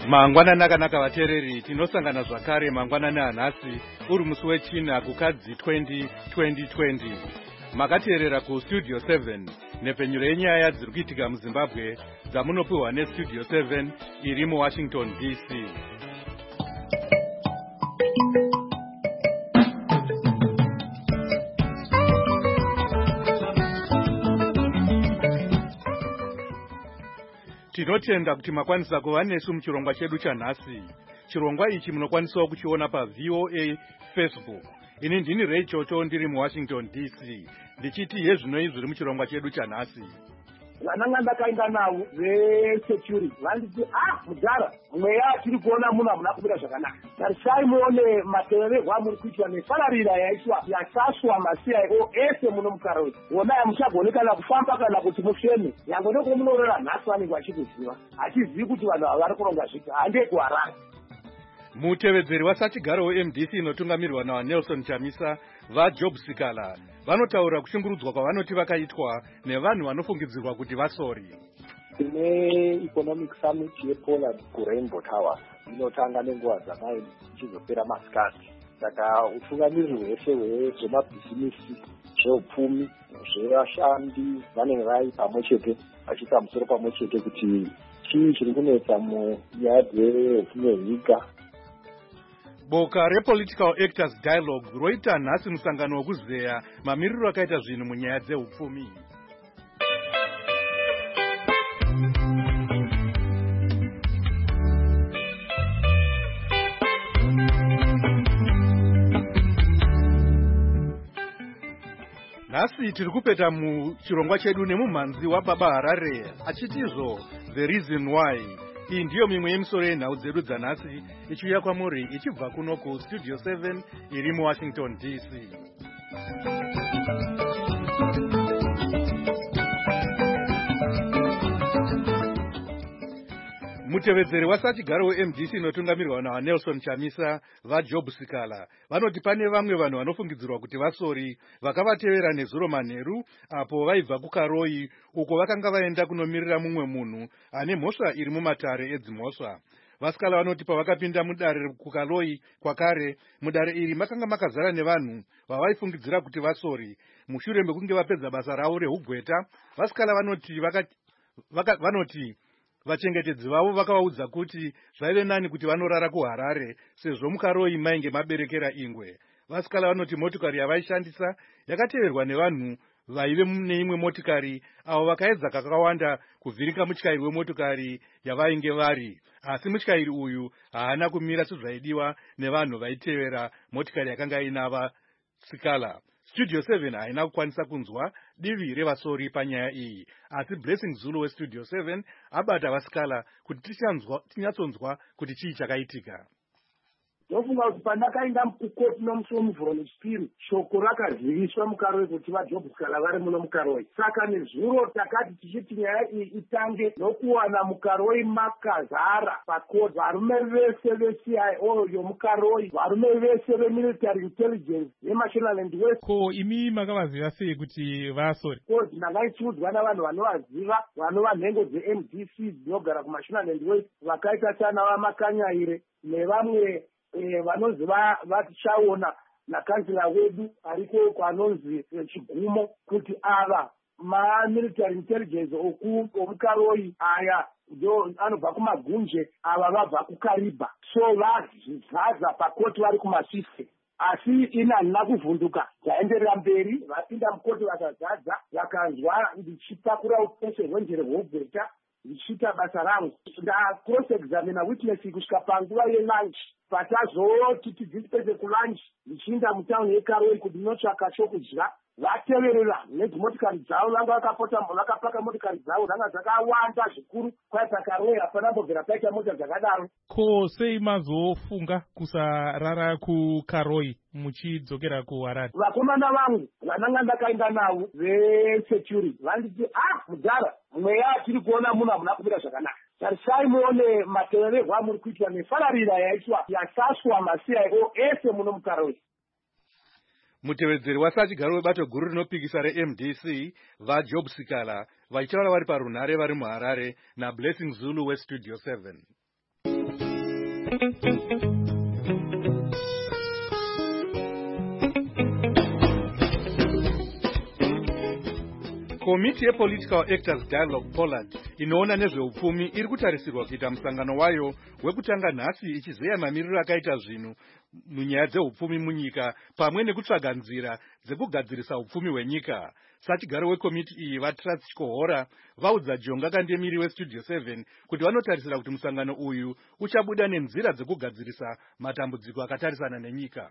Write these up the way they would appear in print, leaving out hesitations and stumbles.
Mangwanani akanaka vateereri, tinosangana zvakare mangwanani anhasi uri musi wechina kukadzi 2020. Makateerera kustudio 7 nepfenyuro yenyaya dziri kuitika muZimbabwe dzamunopiwa nestudio 7 iri muWashington DC. Tinotenda kuti makwanisa kuva nesu muchirongwa chedu chanhasi. Chirongwa ichi munokwanisawo kuchiona paVOA Facebook. Ini ndini Ray Chocho ndiri muWashington DC. Ndichiti yezvinoi zviri muchirongwa chedu chanhasi. Vananga ndakaenda navo vesecurity vanditi mudhara mweya tiri kuona munhu hamuna kumira zvakanaka. Tarisai muone matevererwo amuri kuitwa nefararira yaitwa yasaswa maCIO ese muno muKarowe. Wona hamuchagoni kana kufamba kana kuti mufeme. Yango ndiko munorora nhasi vanenge vachikuziva. Hatizivi kuti vanhu ava vari kuronga zviki handei kuharara. Mutevedzeri wasachigaro weMDC inotungamirwa naNelson Chamisa vaJob Sikala vanotaura kushungurudzwa kwavanoti vakaitwa nevanhu vanofungidzirwa kuti vasori. Tine economic summit yePoland kuRainbow Towers inotanga nenguva dzamayo ichizopera masikati. Saka utungamiriri hwese hwezvemabhizinisi, zveupfumi, zvevashandi vanenge vari pamwe chete vachiisa musoro pamwe chete kuti chii chiri kunetsa munyaya dzeupfumi hwenyika. Boka rePolitical Actors Dialogue roita nhasi musangano wekuzeya mamiriro akaita zvinhu munyaya dzeupfumi. Nhasi tiri kupeta muchirongwa chedu nemumhanzi waBaba Harare achitizvo The Reason Why. Iyi ndiyo mimwe yemisoro yenhau dzedu dzanhasi ichiuya kwamuri ichibva kuno kustudio 7 iri muWashington DC. Mutevedzeri wasachigaro weMDC inotungamirwa naNelson Chamisa vaJob Sikala vanoti pane vamwe vanhu vanofungidzirwa kuti vasori vakavatevera nezuro manheru apo vaibva kuKaroi uko vakanga vaenda kunomirira mumwe munhu ane mhosva iri mumatare edzimhosva. Vasikala vanoti pavakapinda mudare kuKaroi kwakare, mudare iri makanga makazara nevanhu vavaifungidzira kuti vasori. Mushure mekunge vapedza basa ravo reugweta, Vasikala vanoti vachengetedzi vavo vakavaudza kuti zvaive nani kuti vanorara kuHarare sezvo muKaroi mainge maberekera ingwe. Vasikala vanoti motikari yavaishandisa yakateverwa nevanhu vaive neimwe motikari avo vakaedza kakawanda kuvhirika mutyairi wemotikari yavainge vari, asi mutyairi uyu haana kumira sezvaidiwa nevanhu vaitevera motikari yakanga ina Vasikala. Studio 7 haina kukwanisa kunzwa divi revasori panyaya iyi, asi Blessing Zulu weStudio 7 abata Vasikala kuti tinyatsonzwa kuti chii chakaitika. Ndofunga kuti pandakaenda kukoti nomusi muvhuro nechipiri, shoko rakaziviswa muKaroi kuti vaJob Sikala vari muno muKaroi. Saka nezuro takati tichiti nyaya iyi itange nokuwana muKaroi makazara pakoti varume vese veCIO yomuKaroi, varume vese vemilitary intelligence veMashonaland West. Ko imi makavaziva sei kuti vasori? Koti ndangaichiudzwa navanhu vanovaziva, vanova nhengo dzeMDC dzinogara kuMashonaland West, vakaita sana vaMakanyaire nevamwe vanonzi vachaona nakanzila wedu ariko kwanonzi Chigumo kuti ava military intelligence omuKaroi aya ndo anobva kumagunje, ava vabva kuKariba, so vazadza pakoti vari kumasvise. Asi ina handina kuvhunduka, ndaenderera mberi, vapinda mukoti vakazadza, vakanzwa ndichitakura upese hwenjere hweugweta, ndichiita basa rangu. Ndacross examina witness kusvika panguva yenunch. Patazoti tidzipedze kulunch, ndichiinda mutauni yeKaroi kuti ndinotsvaka chokudya. Vateverera nedzimotikari dzavo, vanga vakapaka motikari dzavo dzanga dzakawanda zvikuru, kwai paKaroi hapana mbobvera paita mota dzakadaro. Ko sei mazofunga kusarara kuKaroi muchidzokera kuHarare? Vakomana vangu vananga ndakaenda navo vesecurity vanditi mudhara mweya tiri kuona munhu hamuna kumira zvakanaka. Tarisai muone matevererwo amuri kuitwa nefararira yaitwa yasaswa maCIO ese muno muKaroi. Mutevedzeri wasachigaro webato guru rinopikisa reMDC vaJob Sikala vachitaura vari parunhare vari muHarare naBlessing Zulu weStudio 7. Komiti yePolitical Actors Dialogue Pollard inoona nezveupfumi iri kutarisirwa kuita musangano wayo wekutanga nhasi ichizeya mamiriro akaita zvinhu munyaya dzeupfumi munyika pamwe nekutsvaga nzira dzekugadzirisa upfumi hwenyika. Sachigaro wekomiti iyi vaTrust Kohora vaudza Jonga Kandemiri weStudio 7 kuti vanotarisira kuti musangano uyu uchabuda nenzira dzekugadzirisa matambudziko akatarisana nenyika.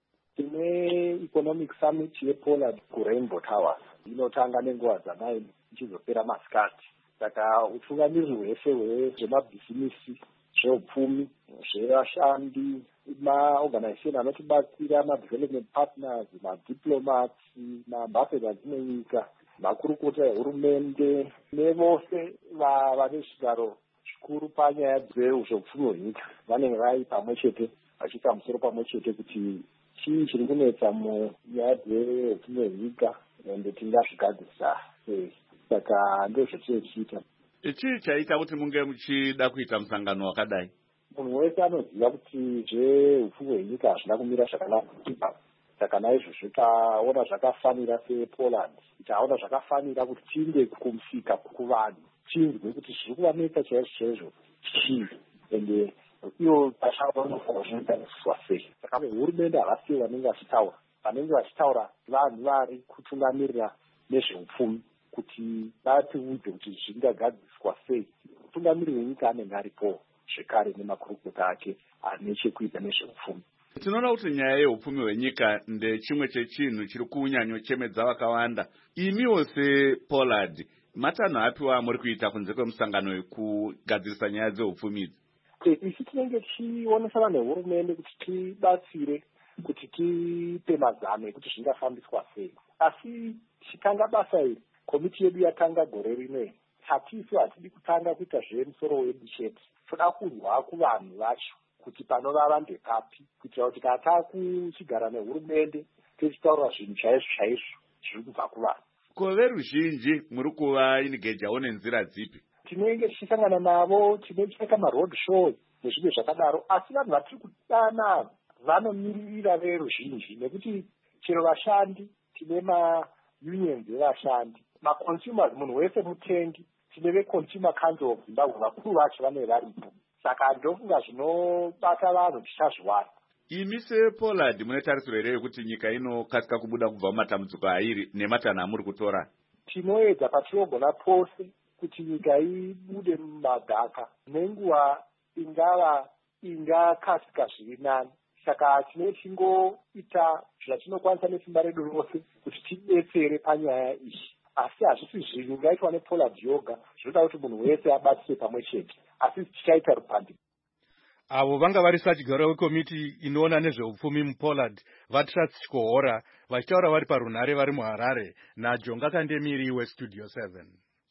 Tine Economic Summit yePollard kuRainbow Towers inotanga nenguva dzanayi ichizopera masikati. Saka utungamiriri hwese hwezvemabhizinisi, zveupfumi, zvevashandi, maorganization anotibatsira, madevelopment partners, madiplomats, maambassadors dzinenyika, makurukota ehurumende nevose vane zvigaro zvikuru panyaya dzezveupfumi hwenyika vanenge vari pamwe chete vachiita musoro pamwe chete kuti chii chiri kunetsa munyaya dzeupfumi hwenyika ende tingazvigadzirisa sei. Saka ndozvatinochiita. Chii chaita kuti munge muchida kuita musangano wakadai? Munhu wese anoziva kuti zveupfumi hwenyika hazvina kumira zvakanaka. Saka naizvozvo taona zvakafanira sePoland, taona zvakafanira kuti tiinde kumusika kuvanhu, tinzwe kuti zviri kuvanetsa chaizvo chii, ende ivo pachavo vanofanira zvinotariswa sei. Saka hurumende havasiwo vanenge vachitaura vanhu vari kutungamirira nezveupfumi kuti vatiudze kuti zvingagadziswa sei. Mutungamiriri wenyika anenge aripo zvekare nemakurukota ake ane chekuita nezveupfumi. Tinoona kuti nyaya yeupfumi hwenyika ndechimwe chechinhu chiri kunyanyochemedza vakawanda. Imiwo sePollard, matanho api muri kuita kunze kwemusangano wekugadzirisa nyaya dzeupfumi idzi? Isi tinenge tichionesana nehurumende kuti tibatsire kuti tipe mazano ekuti zvingafambiswa sei. Asi tichitanga basa iri, komiti yedu yatanga gore rino, hatidi kutanga kuita zvemusoro wedu chete. Toda kunzwa kuvanhu vacho kuti panovava ndepapi, kuitira kuti kana takuchigara nehurumende tichitaura zvinhu chaizvo zviri kubva kuvanhu. Ko veruzhinji muri kuvainigejawo nenzira dzipi? Tinenge tichisangana navo, tinoita maroad show nezvimwe zvakadaro, asi vanhu vatiri kudana vanomiririra veruzhinji, nekuti chero vashandi tine maunions evashandi, maconsumers, munhu wese mutengi, tine veConsumer Council of Zimbabwe, vakuru vacho vanenge varipo. Saka ndofunga zvinobata vanhu tichazviwana. Imi sePollard munetarisiro here yekuti nyika inokasika kubuda kubva mumatambudziko airi nematanho amuri kutora? Tinoedza patinogona pose kuti nyika ibude mumadhaka nenguva ingakasika zviri nani. Saka tinochingoita zvatinokwanisa nesimba redu rose kuti tidetsere panyaya iyi. Asi hazvisi zvinhu zvingaitwa nePollard yoga, zvinoda kuti munhu wese abatsire pamwe chete, asi tichaita rupandi. Avo vanga vari sachigaro wekomiti inoona nezveupfumi muPollard vaTrust Kohora vachitaura vari parunhare vari muHarare naJonga Kandemiri weStudio 7.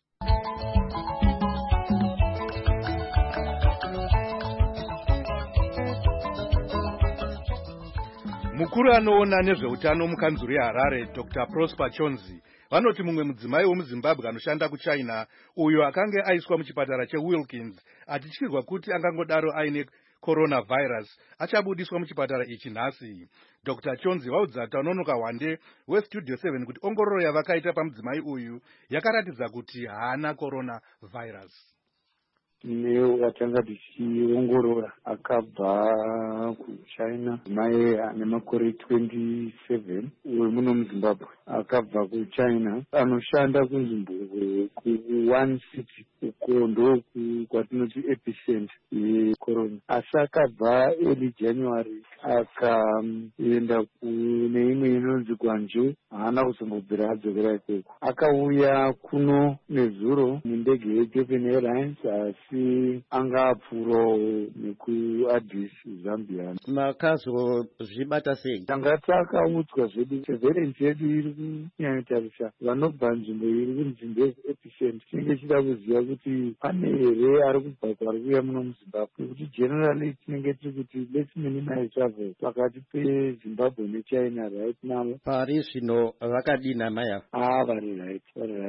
Mukuru anoona nezveutano mukanzuru yeHarare Dr. Prosper Chonzi vanoti mumwe mudzimai wemuZimbabwe anoshanda kuChina uyo akanga aiswa muchipatara cheWilkins achityirwa kuti angangodaro aine coronavirus achabudiswa muchipatara ichi nhasi. Dr. Chonzi vaudza Tanonoka Wande weStudio 7 kuti ongororo yavakaita pamudzimai uyu yakaratidza kuti haana coronavirus. Watanga tichiongorora akabva kuChina, mai ane makore 27 uyo muno muZimbabwe akabva kuChina anoshanda kunzvimbo ku1 city uko ndo kwatinoti epicenter yecorona. Asi akabva early January akaenda kune imwe inonzi Guangzhou, haana kuzombobvira adzokera ikoko. Akauya kuno nezuro nendege yeEthiopian Airlines asi anga apfuurawo nekuAddis Zambia. Makazozvibata sei? Tanga takaudzwa zvedu surveillance yedu iri kunyanyotarisa vanobva nzvimbo iri kunzvimbo epicenter. Tinenge tichida kuziva kuti pane here ari kubva kwari kuuya muno muZimbabwe, kuti generally tinenge tiri kuti let's minimize travel pakati peZimbabwe neChina right now. Pari zvino vakadina maya? Vari right.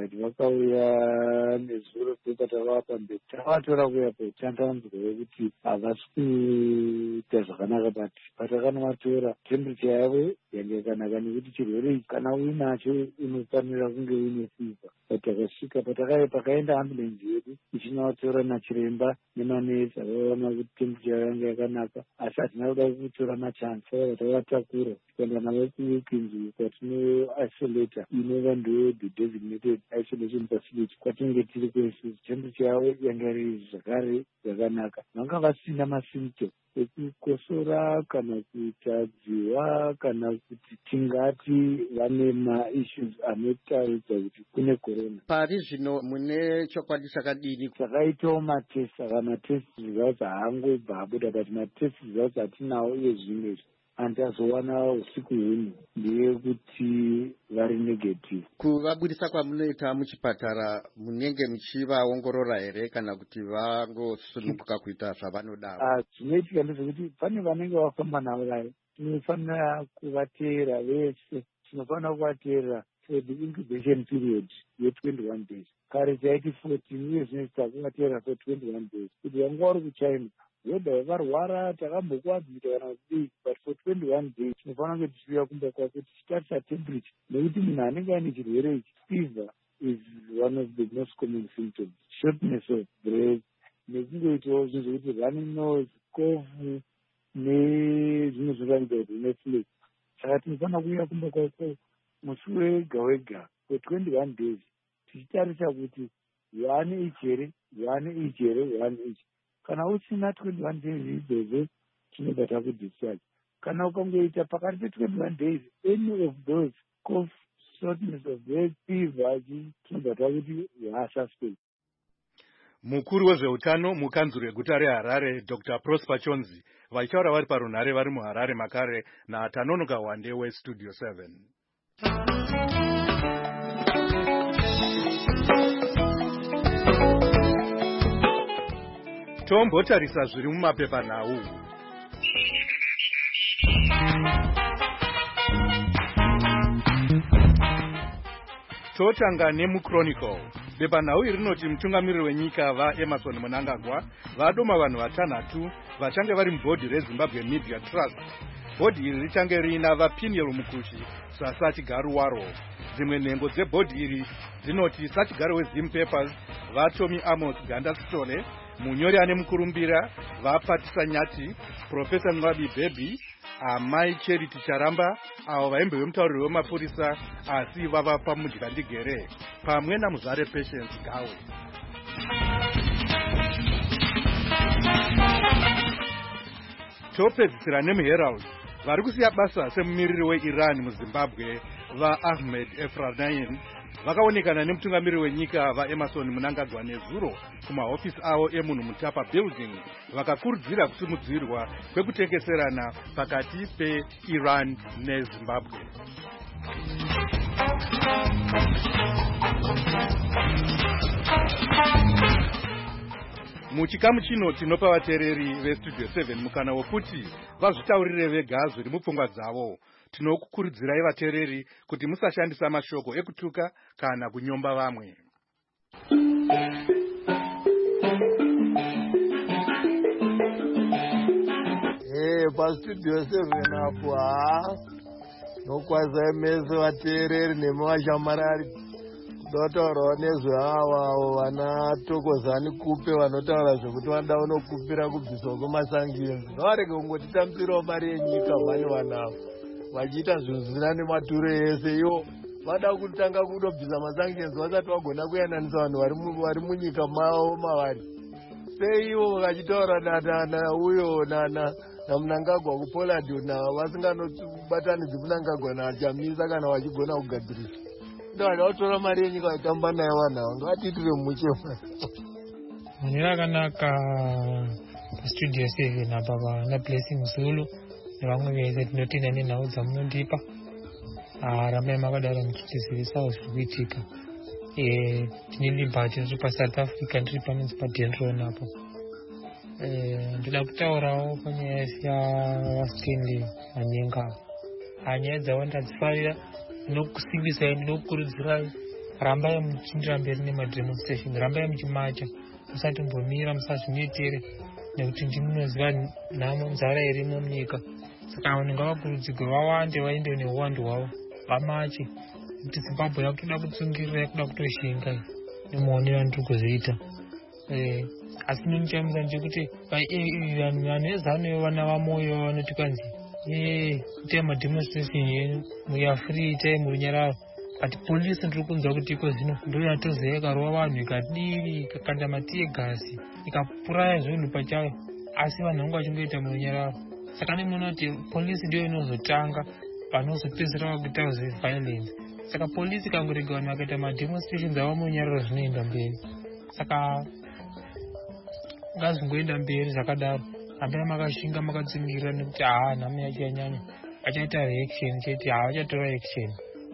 Vakauya nezuro pepa takavapa mberi. Takatora kuya pechandanzwa wekuti havasi kuita zvakanaka bati. Patakanovatora temperature yavo yange yakanaka nekuti chirwere ichi kana uinacho unofanira kunge uine fever. Patakasvika pakaenda ambulensi yedu ichinovatora nachiremba nemanesi avaona kuti temperature yange yakanaka, asi hatina kuda kutora machansi. Saka takavatakura tikaenda navo kuWilkins kwatinoisolata inova ndo the designated isolation facility kwatinenge tiri kwese. Temperature yavo yange iri zvakare yakanaka. Vanga vasina masymptom ekukosora kana kuita dziwa kana kuti tingati vane maissues anotaridza kuti kune corona. Pari zvino mune chokwadi chakadini? Takaitawo matest, saka matest results haangobva abuda, but matest results atinawo iye zvimwe andazowana usiku huni ndeyekuti vari negative. Kuvabudisa kwamunoita muchipatara munenge muchivaongorora here kana kuti vangosununguka kuita zvavanoda? Zvinoitika ndezvekuti pane vanenge vafamba navo vayo, tinofanira kuvateera vese, tinofanira kuvateera for the incubation period ye21 days. Kare taiti 14 uye zvinozi takuvateera for 21 days kuti vanga vari kuChina whether vakarwara takambokuadzita kana kudii, but for 21 days tinofanira kunge tichiuya kumba kwako tichitarisa temperature, nekuti munhu anenge aine chirwere ichi, fever is one of the most common symptoms, shortness of breath, nekungoitawo zvinhu zvokuti running nose, cough nezvimwe zvinoratidza kuti une flu. Saka tinofanira kuuya kumba kwako musi wega wega for 21 days tichitarisa kuti wane ichi here. Kana usina 21 days idzodzo tinobva takudischarge. Kana ukangoita pakati pe21 days any of those cough, shortness of breath, fever, tinobva takuti yasuspect. Mukuru wezveutano mukanzuro reguta reHarare Dr. Prosper Chonzi vaitaura vari parunhare vari muHarare makare naTanonoka Wande weStudio 7. Tombotarisa zviri mumapepa nhau. Totanga nemuChronicle. Bepanhau iri rinoti mutungamiriri wenyika vaEmmerson Mnangagwa vadoma vanhu vatanhatu vachange vari mubhodhi reZimbabwe Media Trust. Bhodhi iri richange riina vaPiniel Mukushi saSachigaru waro. Dzimwe nhengo dzebhodhi iri dzinoti Sachigaru weZim Papers vaTommy Amos Gandasitole, munyori ane mukurumbira vaPatisa Nyati, Profesa Ngwabi Baby, Amai Charity Charamba, avo vaimbe vemutauriri wemapurisa asi vava paMudyandigere, pamwe naMuzare Patience Gawe. Topedzisira nemuHerald vari kusiya basa semumiriri weIran muZimbabwe vaAhmed Efranain vakaonekana nemutungamiriri wenyika vaEmmerson Mnangagwa nezuro kumahofisi avo emunhu Mutapa Building vakakurudzira kusimudzirwa kwekutengeserana pakati peIran neZimbabwe. Muchikamu chino tinopa vateereri veStudio 7 mukana wokuti vazvitaurire vega zviri mupfungwa dzavo. Tinokukurudzirai vateereri kuti musashandisa mashoko ekutuka kana kunyomba vamwe. PaStudio 7 apo nokwaza meso vateereri nemavashamarari kudotaurawo nezveavo vana Tokozani Kupe vanotaura zvekuti vanoda unokupira kubviswa kwemasangenzi. Ngavarege kungotitambirawo mari yenyika vane vanavo vachiita zvinhu zvisina nematuro ese. Ivo vada kutanga kundobvisa masangenzi vasati vagona kuyananisa vanhu vari munyika mavo mavari. Sei ivo vakachitaura nauyo naMnangagwa kuPoland vasinganobatanidzi Mnangagwa naChamisa kana vachigona kugadzirisa. Ndo vakatora mari yenyika vaitamba nayo vanhavo. Ngavatiitire muchema. Manhero akanaka paStudio 7 apa vana Blessing Zulu nevamwe vese tinotenda nenhau dzamunondipa. Ramai makadaro muchitizivisawo zviri kuitika. Tine Liberty ndiri paSouth Africa, ndiri panonzi paDenron apo. Ndoda kutaurawo panyaya yavastendi Manyenga. Nyaya dzavo ndadzifarira, ndinokusimbisai, ndinokukurudzirai, rambai muchindira mberi nemademonstration, rambai muchimacha, musatombomira, musazvinyetere, nekuti ndimunoziva nhamo nzara irimo munyika. Saka vanhu ngavakurudzirwe vawande, vaende neuwandu hwavo, vamache, kuti Zimbabwe yakutoda kutsungirira, yakuda kutoshinga nemuonero andiri kuzoita. Asi ndinonichamisa ndechekuti vanhu vezano vana vamoyo vanoti kanzi itai mademonstration yenyu, muya free, itai murunyararo. But polisi ndiri kunzwa kuti iko zvino ndo yatozeya ikarova vanhu ikadii, ikakanda matiye gasi, ikapuraya zvinhu pachayo, asi vanhu vangu vachingoita murunyararo. Saka ndinoona kuti polisi ndiyo inozotanga vanozopedzisira vakuita violence. Saka polisi ikangorega vanhu vakaita mademonstrations avo murunyararo zvinoenda mberi. Saka ngazvingoenda mberi zvakadaro, hambai makashinga makatsungira, nekuti nhamo yacho yanyanya, vachaita reaction chete, vachatora action.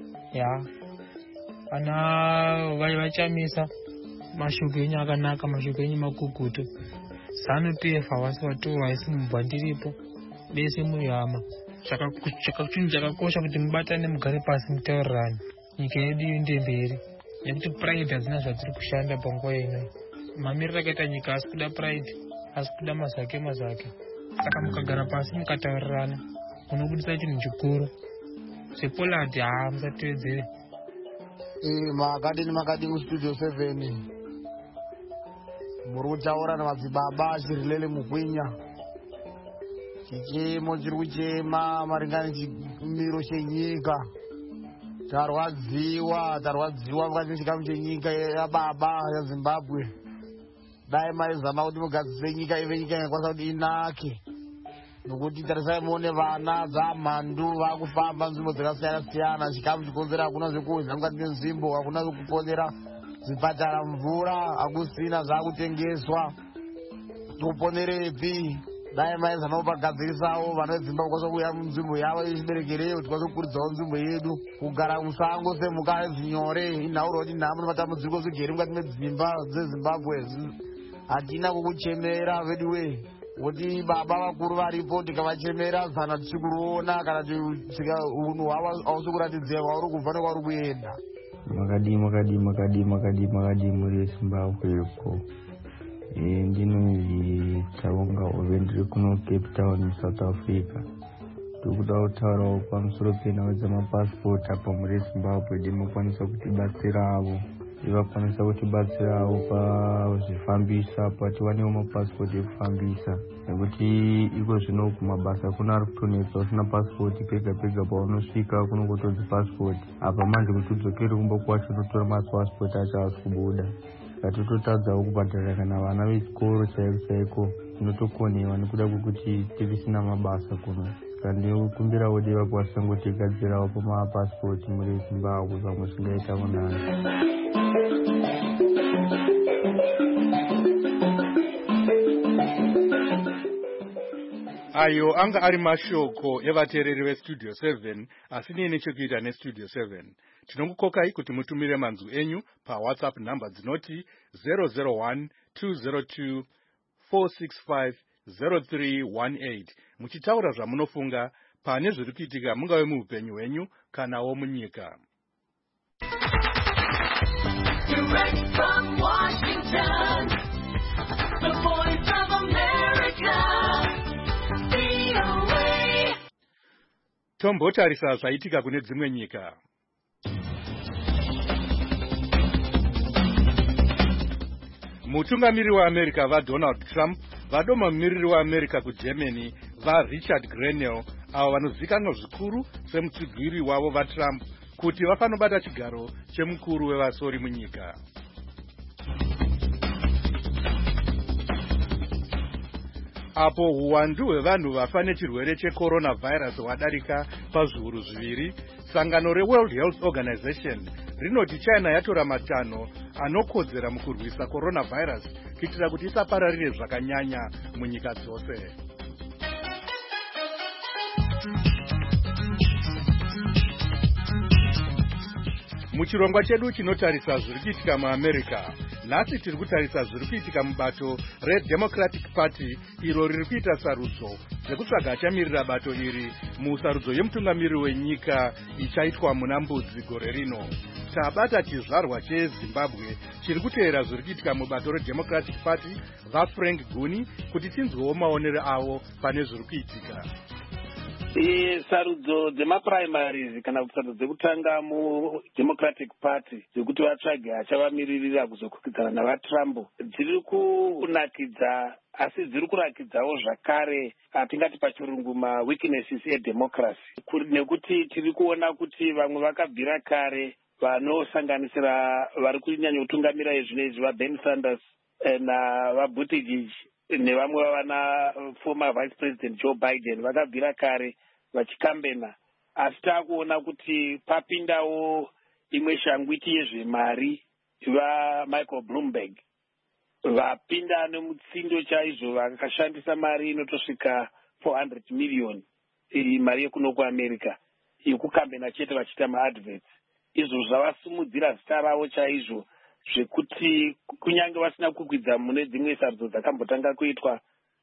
Vana vachamisa mashoko enyu akanaka, mashoko enyu makugutu. ZANU-PF havasi vatorwa, haisi mubhandiripo, bese muri hama. Chinhu chakakosha kuti mubatane, mugare pasi, mutaurirane, nyika yedu iende mberi, nekuti pride hadzina zvadziri kushanda panguva ino. Mamiriro akaita nyika asi kuda pride, asi kuda mazake. Saka mukagara pasi mukataurirana, munobudisa chinhu chikuru. SePollard musatevedzere. Makadini mustudio 7 muri kutaura namadzibaba achirilele mugwinya. Chichemo chiri kuchema maringano chimiro chenyika. Tarwadziwa mukati chikamu chenyika yababa yaZimbabwe. Dai maizama kuti mugadzise nyika ive nyika yakwanisa kuti inake. Nokuti tarisai muone vana dzamhandu vakufamba nzvimbo dzakasiyana-siyana. Chikamu chikonzera hakuna zvekuudza mukati menzvimbo, hakuna zvekuponera zvipatara, mvura hakusina, zvakutengeswa. Toponerepi? Dai maizama kupagadzirisawo vana veZimbabwe kwasa kuuya munzvimbo yavo yechiberekereyo, tikwanisa kukuridzawo nzvimbo yedu. Kugara musango semhuka zvinyore, inhauro kuti nhamo nematambudziko zvigere mukati medzimba dzeZimbabwe. Hatina kukuchemera veduwe. Kuti baba vakuru varipo tikavachemera zana tichikuruona kana kusvika unhu hwavo hausi kuratidzira kwauri kubva nekwauri kuenda. Makadi muri Zimbabwe uko. Ndinonzi Chaunga Ove, ndiri kuno Cape Town, South Africa. Ndikuda kutaurawo pamusoro penhau dzamapasipoti apa muri Zimbabwe. Ndinokwanisa kutibatsirawo, vakwanisa kutibatsirawo pazvifambisa, patiwanewo mapasipoti ekufambisa, nekuti iko zvino kumabasa kuna ari kutonetsa usina pasipoti. Pega paunosvika kunongotonzi pasipoti, apa manje kuti udzokere kumba kwacho unotora mapasipoti acho asi kubuda. Katototadzawo kubhadharira kana vana vechikoro chaiko zvinotokonewa nekuda kwekuti tirisina mabasa kuno. Saka ndinokumbirawo dei vakwanisa ngotigadzirawo pamapasipoti muri Zimbabwe, pamwe zvingaita kunani. Ayo anga ari mashoko evateereri veStudio 7 asine nechekuita neStudio 7. Tinokukokai kuti mutumire manzwi enyu paWhatsApp namba dzinoti 001-202-465-0318 muchitaura zvamunofunga pane zviri kuitika mungave muupenyu hwenyu kanawo munyika. Direct from Washington, the voice of America, VOA. Tombotarisa zvaitika kune dzimwe nyika. Mutungamiri waAmerica vaDonald Trump vadoma mumiriri waAmerica kuGermany vaRichard Grenell, avo vanozivikanwa zvikuru semutsigiri wavo vaTrump, kuti vafanobata chigaro chemukuru wevasori munyika. Apo huwandu hwevanhu vafa nechirwere cheCoronavirus hwadarika pazviuru zviviri, sangano reWorld Health Organization rinoti China yatora matanho anokodzera mukurwisa coronavirus kuitira kuti isapararire zvakanyanya munyika dzose. Muchirongwa chedu chinotarisa zviri kuitika muAmerica, nhasi tiri kutarisa zviri kuitika mubato reDemocratic Party iro riri kuita sarudzo dzekutsvaga achamirira bato iri musarudzo yemutungamiri wenyika ichaitwa muna Mbudzi gore rino. Tabata chizvarwa cheZimbabwe chiri kuteera zviri kuitika mubato reDemocratic Party vaFrank Guni kuti tinzwewo maonero avo pane zviri kuitika. Sarudzo dzemaprimaries kana kuti sarudzo dzekutanga muDemocratic Party dzekuti vatsvage achavamiririra kuzokwikwidzana navaTrump dziri kunakidza, asi dziri kurakidzawo zvakare atingati pachirungu maweaknesses edemocracy, nekuti tiri kuona kuti vamwe vakabvira kare vanosanganisira vari kunyanya kutungamira izvinezvi vaBernie Sanders navaButtigieg nevamwe vavana former vice president Joe Biden vakabvira kare vachikambena, asi taakuona kuti papindawo imwe shangwiti yezvemari vaMichael Bloomberg vapinda nemutsindo chaizvo vakashandisa mari inotosvika 400 million mari yekuno kuAmerica yekukambena chete vachiita maadverts. Izvo zvavasimudzira zita ravo chaizvo zvekuti kunyange vasina kukwidza mune dzimwe sarudzo dzakambotanga kuitwa,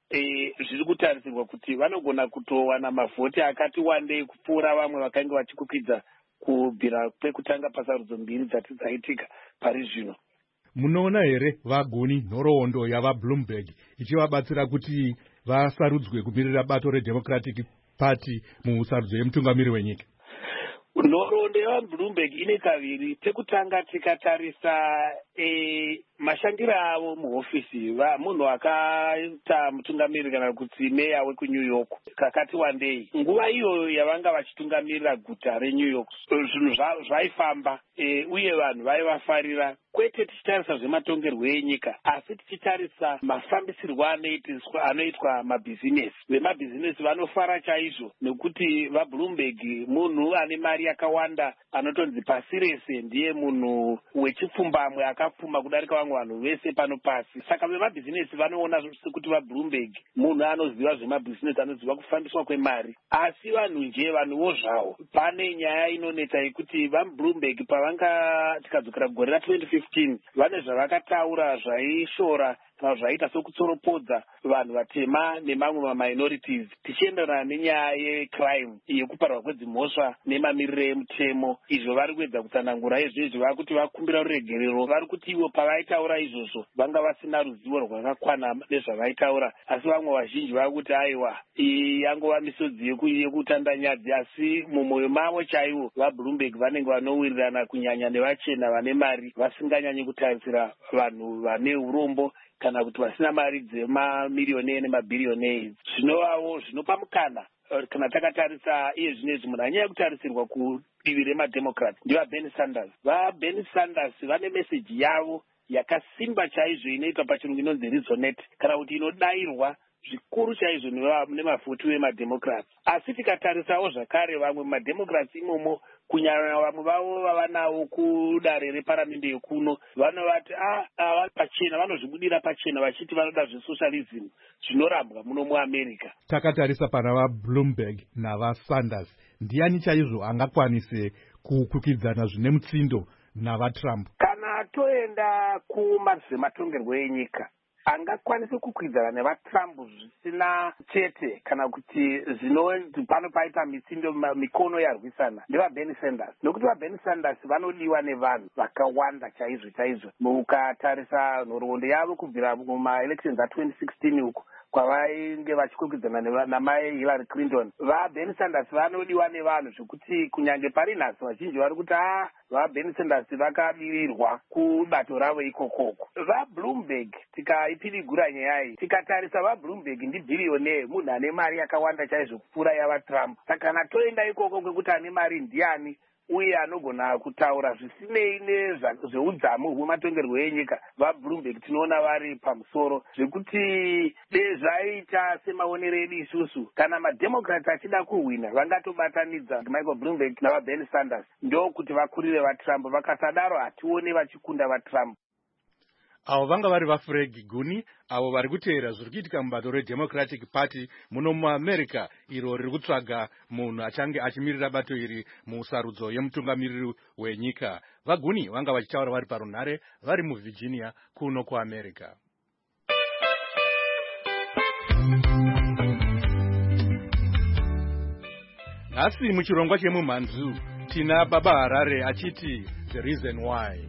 zviri kutarisirwa kuti vanogona kutowana mavhoti akati wandei kupfuura vamwe vakanga vachikukwidza kubvira kwekutanga pasarudzo mbiri dzati dzaitika pari zvino. Munoona here vaguni nhoroondo yavaBloomberg ichivabatsira kuti vasarudzwe kumirira bato reDemocratic Party musarudzo yemutungamiri wenyika? Nhoroondo yavaBloomberg ine kaviri. Tekutanga tikatarisa mashandiro avo muhofisi, munhu akaita mutungamiri kana kuti meya wekuNew York kakati wandei, nguva iyo yavanga vachitungamirira guta reNew York, zvinhu zvaifamba uye vanhu vaivafarira, kwete tichitarisa zvematongerwo enyika asi tichitarisa mafambisirwo anoitwa mabhizinesi. Vemabhizinesi vanofara chaizvo nekuti vaBloomberg munhu ane mari yakawanda, anotonzi pasi rese ndiye munhu wechipfumbamwe akapfuma kudarika vamwe vanhu vese pano pasi. Saka vemabhizinesi vanoona sekuti vaBloomberg munhu anoziva zvemabhizinesi, anoziva kufambiswa kwemari. Asi vanhu nje, vanhuwo zvavo, pane nyaya inonetsa yekuti vaBloomberg pavanga tikadzokera gore ra2015 vane zvavakataura zvaishora kana zvaita sokutsoropodza vanhu vatema nemamwe maminorities, tichienderana nenyaya yecrime yekuparwa kwedzimhosva nemamiriro emutemo. Izvo vari kuedza kutsanangura izvozvo, vari kuti vakumbira ruregerero. Vari kuti ivo pavaitaura izvozvo vanga vasina ruzivo rwakakwana nezvavaitaura, asi vamwe vazhinji vari kuti aiwa yangova misodzi yekutandanyadzi, asi mumwoyo mavo chaivo vaBloomberg vanenge vanowirirana kunyanya nevachena vane mari, vasinganyanyi kutarisira vanhu vane urombo kana kuti vasina mari dzemamiriyoni nemabhiriyoni. Zvinovawo zvinopa mukana kana takatarisa iye zvinezvi munhu anyanya kutarisirwa kudivi remademocrat ndivaBernie Sanders. VaBernie Sanders vane meseji yavo yakasimba chaizvo inoitwa pachirungu inonzi resonate, kana kuti inodayirwa zvikuru chaizvo nemavhoti vemademocrats. Asi tikatarisawo zvakare vamwe mademocrats imomo, kunyanya vamwe vavo vavanawo kudare reparamende yekuno, vanovati pachena, vanozvibudira pachena vachiti vanoda zvesocialism zvinorambwa muno muAmerica. Takatarisa pana vaBloomberg navaSanders, ndiani chaizvo angakwanise kukwikwidzana zvine mutsindo navaTrump? Kana toenda kumazvematongerwo enyika, angakwanise kukwidzana nevaTrump zvisina chete kana kuti zvinonzi pano paita mitsindo mikono yarwisana ndevaBernie Sanders, nokuti vaBernie Sanders vanodiwa nevanhu vakawanda chaizvo chaizvo. Mukatarisa nhoroondo yavo kubvira mumaelections a2016 uko kwavainge vachikwikwidzana namai Hillary Clinton, vaBernie Sanders vanodiwa nevanhu zvekuti kunyange pari nhasi vazhinji vari kuti vaBernie Sanders vakabirirwa kubato ravo ikokoko. VaBloomberg tikaipirigura nyaya iyi, tikatarisa vaBloomberg ndibhiriyone, munhu ane mari yakawanda chaizvo kupfuura yavaTrump. Saka kana toenda ikoko kwekuti ane mari ndiani uye anogona kutaura zvisinei nezveudzamu hwematongerwo enyika, vaBloomberg tinoona vari pamusoro, zvekuti zvaita semaonero edu isusu kana mademocrats achida kuhwina vangatobatanidza Michael Bloomberg navaBernie Sanders ndokuti vakurire vaTrump. Vakasadaro hatione vachikunda vaTrump. avo vanga vari vaFregi Guni, avo vari kuteera zviri kuitika mubato reDemocratic Party muno muAmerica, iro riri kutsvaga munhu achange achimirira bato iri musarudzo yemutungamiriri wenyika. VaGuni vanga vachitaura vari parunhare vari muVirginia kuno kuAmerica. Nhasi muchirongwa chemumhanzu tina Baba Harare achiti The Reason Why.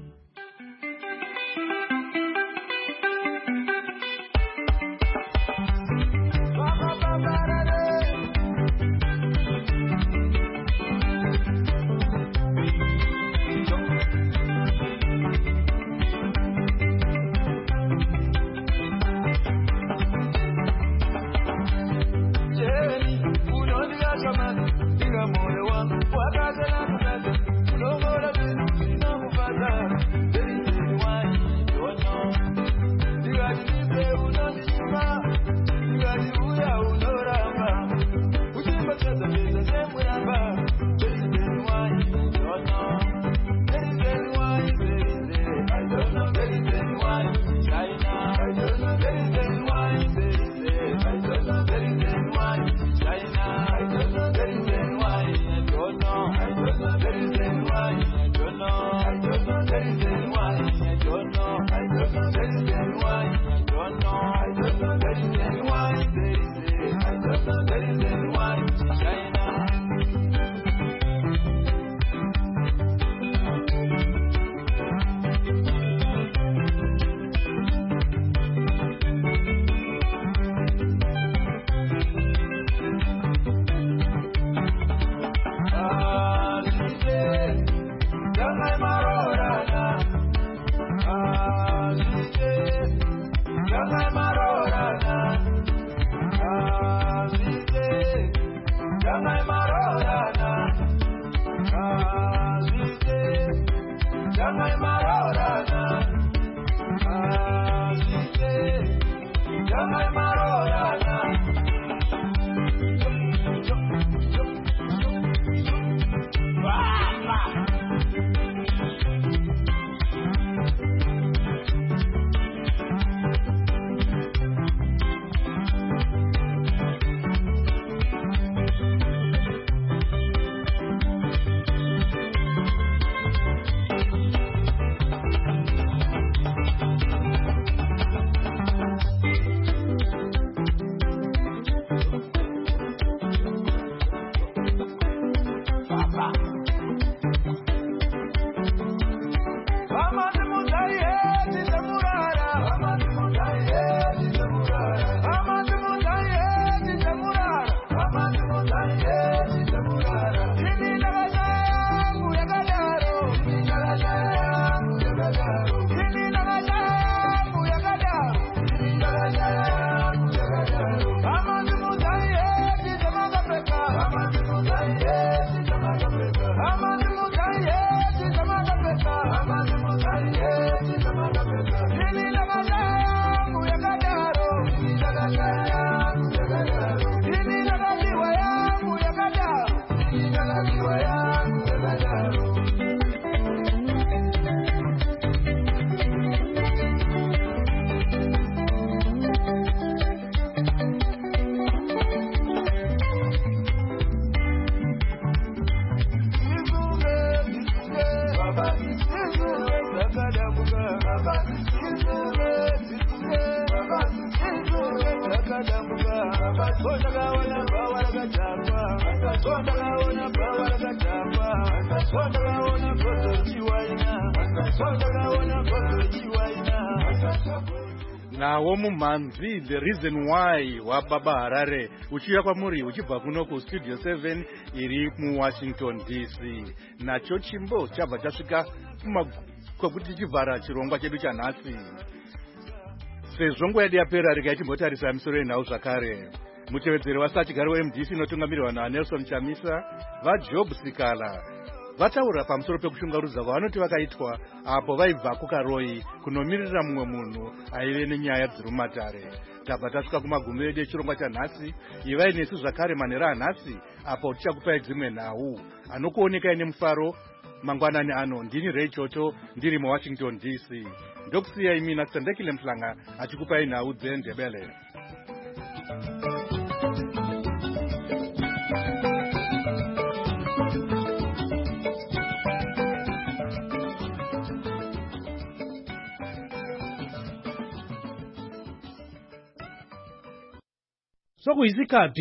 Nawo mumhanzi The Reason Why waBaba Harare uchiuya kwamuri uchibva kuno kustudio 7 iri muWashington DC. Nacho chimbo chabva chasvika kwekuti chivhara chirongwa chedu chanhasi. Sezvo nguva yedu yapera regai timbotarisa misoro yenhau zvakare. Mutevedzeri wasachigari weMDC inotungamirirwa naNelson Chamisa, vaJob Sikala vataura pamusoro pekushungarudza kwavanoti vakaitwa apo vaibva kuKaroi kunomirira mumwe munhu aive nenyaya dziri mumatare. Tabva tasvika kumagumo edu echirongwa chanhasi. Ivai nesu zvakare manhero anhasi apo tichakupai dzimwe nhau. Anokuonekai nemufaro mangwanani ano. Ndini Ray Choto ndiri muWashington DC. ndokusiyai mina Sendekile Mhlanga achikupai nhau dzeNdebele. Sokuyisikhathi